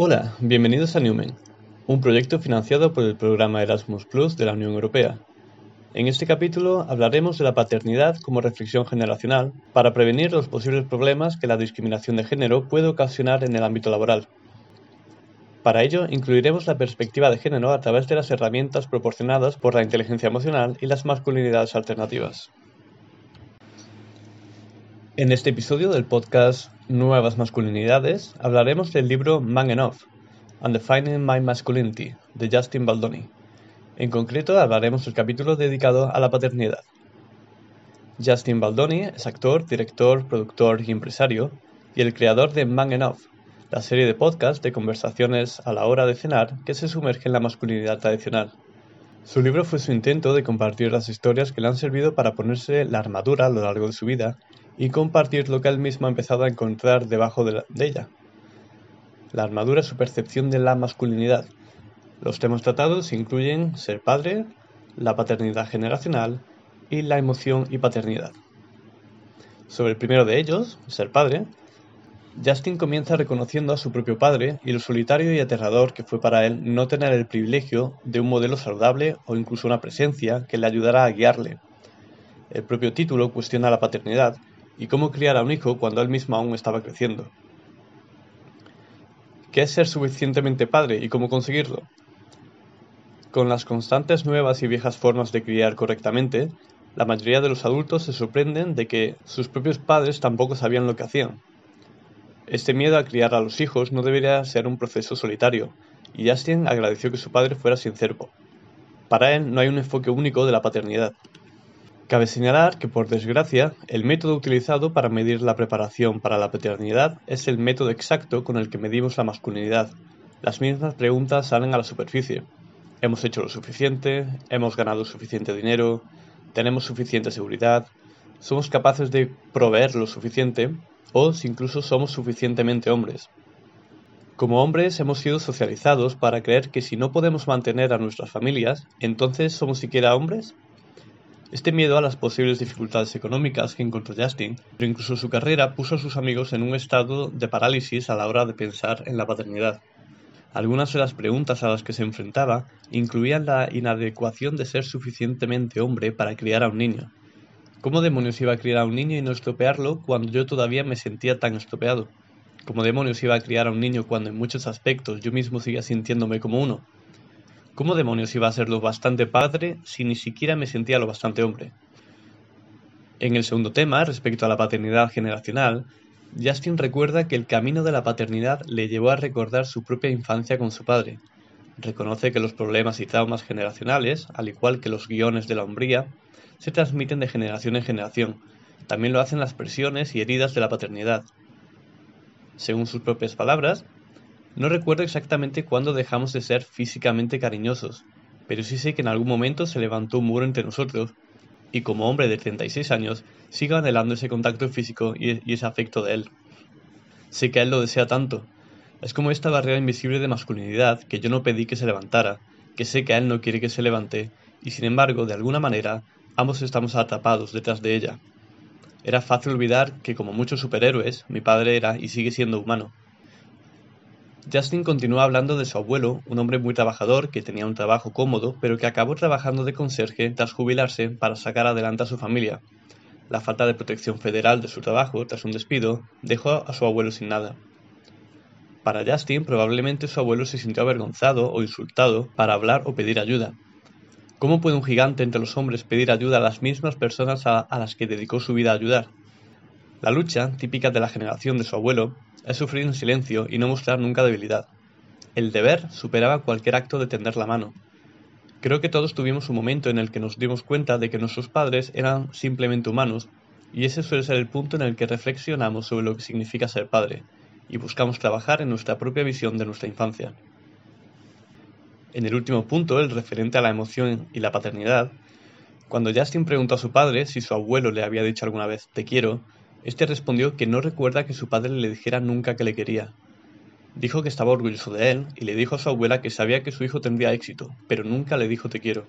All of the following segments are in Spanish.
Hola, bienvenidos a Newmen, un proyecto financiado por el programa Erasmus Plus de la Unión Europea. En este capítulo hablaremos de la paternidad como reflexión generacional para prevenir los posibles problemas que la discriminación de género puede ocasionar en el ámbito laboral. Para ello, incluiremos la perspectiva de género a través de las herramientas proporcionadas por la inteligencia emocional y las masculinidades alternativas. En este episodio del podcast Nuevas Masculinidades hablaremos del libro Man Enough, Undefining My Masculinity, de Justin Baldoni. En concreto, hablaremos del capítulo dedicado a la paternidad. Justin Baldoni es actor, director, productor y empresario, y el creador de Man Enough, la serie de podcasts de conversaciones a la hora de cenar que se sumerge en la masculinidad tradicional. Su libro fue su intento de compartir las historias que le han servido para ponerse la armadura a lo largo de su vida y compartir lo que él mismo ha empezado a encontrar debajo de ella. La armadura es su percepción de la masculinidad. Los temas tratados incluyen ser padre, la paternidad generacional y la emoción y paternidad. Sobre el primero de ellos, ser padre, Justin comienza reconociendo a su propio padre y lo solitario y aterrador que fue para él no tener el privilegio de un modelo saludable o incluso una presencia que le ayudara a guiarle. El propio título cuestiona la paternidad y cómo criar a un hijo cuando él mismo aún estaba creciendo. ¿Qué es ser suficientemente padre y cómo conseguirlo? Con las constantes nuevas y viejas formas de criar correctamente, la mayoría de los adultos se sorprenden de que sus propios padres tampoco sabían lo que hacían. Este miedo a criar a los hijos no debería ser un proceso solitario, y Justin agradeció que su padre fuera sincero. Para él no hay un enfoque único de la paternidad. Cabe señalar que, por desgracia, el método utilizado para medir la preparación para la paternidad es el método exacto con el que medimos la masculinidad. Las mismas preguntas salen a la superficie. ¿Hemos hecho lo suficiente? ¿Hemos ganado suficiente dinero? ¿Tenemos suficiente seguridad? ¿Somos capaces de proveer lo suficiente? ¿O si incluso somos suficientemente hombres? Como hombres hemos sido socializados para creer que si no podemos mantener a nuestras familias, ¿entonces somos siquiera hombres? Este miedo a las posibles dificultades económicas que encontró Justin, pero incluso su carrera, puso a sus amigos en un estado de parálisis a la hora de pensar en la paternidad. Algunas de las preguntas a las que se enfrentaba incluían la inadecuación de ser suficientemente hombre para criar a un niño. ¿Cómo demonios iba a criar a un niño y no estropearlo cuando yo todavía me sentía tan estropeado? ¿Cómo demonios iba a criar a un niño cuando en muchos aspectos yo mismo seguía sintiéndome como uno? ¿Cómo demonios iba a ser lo bastante padre si ni siquiera me sentía lo bastante hombre? En el segundo tema, respecto a la paternidad generacional, Justin recuerda que el camino de la paternidad le llevó a recordar su propia infancia con su padre. Reconoce que los problemas y traumas generacionales, al igual que los guiones de la hombría, se transmiten de generación en generación. También lo hacen las presiones y heridas de la paternidad. Según sus propias palabras, no recuerdo exactamente cuándo dejamos de ser físicamente cariñosos, pero sí sé que en algún momento se levantó un muro entre nosotros, y como hombre de 36 años, sigo anhelando ese contacto físico y ese afecto de él. Sé que él lo desea tanto. Es como esta barrera invisible de masculinidad que yo no pedí que se levantara, que sé que él no quiere que se levante, y sin embargo, de alguna manera, ambos estamos atrapados detrás de ella. Era fácil olvidar que, como muchos superhéroes, mi padre era y sigue siendo humano. Justin continúa hablando de su abuelo, un hombre muy trabajador que tenía un trabajo cómodo, pero que acabó trabajando de conserje tras jubilarse para sacar adelante a su familia. La falta de protección federal de su trabajo tras un despido dejó a su abuelo sin nada. Para Justin, probablemente su abuelo se sintió avergonzado o insultado para hablar o pedir ayuda. ¿Cómo puede un gigante entre los hombres pedir ayuda a las mismas personas a las que dedicó su vida a ayudar? La lucha, típica de la generación de su abuelo, es sufrir en silencio y no mostrar nunca debilidad. El deber superaba cualquier acto de tender la mano. Creo que todos tuvimos un momento en el que nos dimos cuenta de que nuestros padres eran simplemente humanos, y ese suele ser el punto en el que reflexionamos sobre lo que significa ser padre, y buscamos trabajar en nuestra propia visión de nuestra infancia. En el último punto, el referente a la emoción y la paternidad, cuando Justin preguntó a su padre si su abuelo le había dicho alguna vez «te quiero», este respondió que no recuerda que su padre le dijera nunca que le quería. Dijo que estaba orgulloso de él y le dijo a su abuela que sabía que su hijo tendría éxito, pero nunca le dijo «te quiero».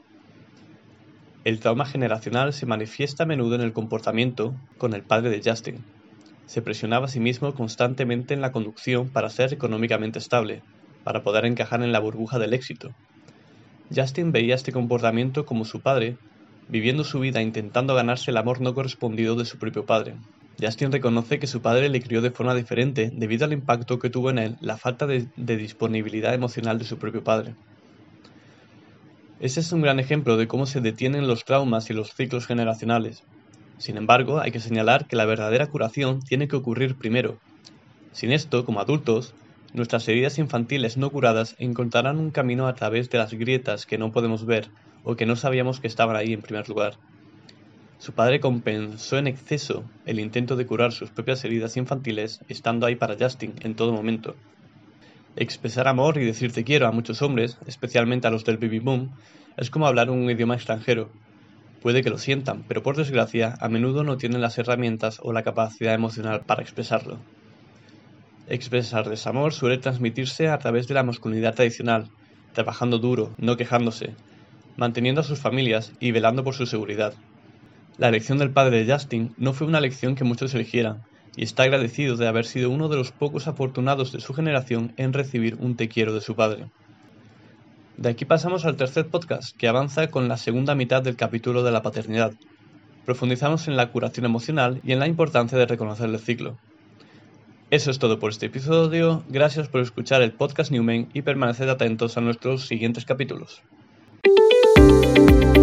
El trauma generacional se manifiesta a menudo en el comportamiento con el padre de Justin. Se presionaba a sí mismo constantemente en la conducción para ser económicamente estable, para poder encajar en la burbuja del éxito. Justin veía este comportamiento como su padre, viviendo su vida intentando ganarse el amor no correspondido de su propio padre. Justin reconoce que su padre le crió de forma diferente debido al impacto que tuvo en él la falta de disponibilidad emocional de su propio padre. Ese es un gran ejemplo de cómo se detienen los traumas y los ciclos generacionales. Sin embargo, hay que señalar que la verdadera curación tiene que ocurrir primero. Sin esto, como adultos, nuestras heridas infantiles no curadas encontrarán un camino a través de las grietas que no podemos ver o que no sabíamos que estaban ahí en primer lugar. Su padre compensó en exceso el intento de curar sus propias heridas infantiles estando ahí para Justin en todo momento. Expresar amor y decir te quiero a muchos hombres, especialmente a los del baby boom, es como hablar un idioma extranjero. Puede que lo sientan, pero por desgracia a menudo no tienen las herramientas o la capacidad emocional para expresarlo. Expresar desamor suele transmitirse a través de la masculinidad tradicional, trabajando duro, no quejándose, manteniendo a sus familias y velando por su seguridad. La elección del padre de Justin no fue una elección que muchos eligieran, y está agradecido de haber sido uno de los pocos afortunados de su generación en recibir un te quiero de su padre. De aquí pasamos al tercer podcast, que avanza con la segunda mitad del capítulo de la paternidad. Profundizamos en la curación emocional y en la importancia de reconocer el ciclo. Eso es todo por este episodio, gracias por escuchar el podcast Newman y permaneced atentos a nuestros siguientes capítulos.